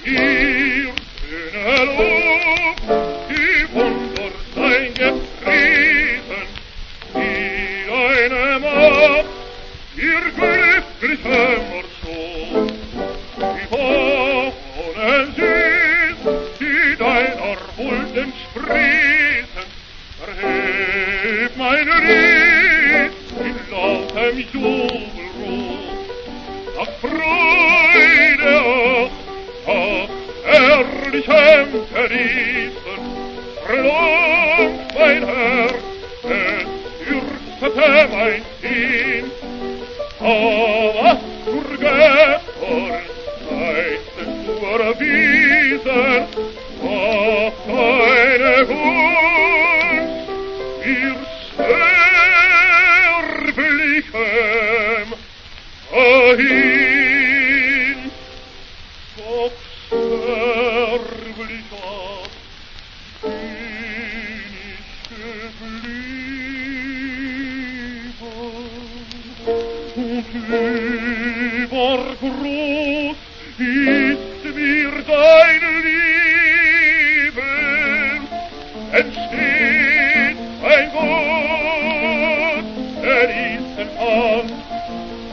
ihr schöne Lob, die Wunder sein gepriesen, wie eine Macht, ihr glückliche Morschon, die Bohnen süß, die deiner Huld entsprießen, erhebt mein Lied in lautem Jubelruf, nach Freude auch, herrlichem Genießen, verlangt mein Herz, es fürchtete mein Sinn, aber zur Gehorsam zu erwiesen, auf deine Gunst, wir Sterblichem dahin. Doch sterblicher bin ich geblieben, und übergroß ist mir dein Liebe,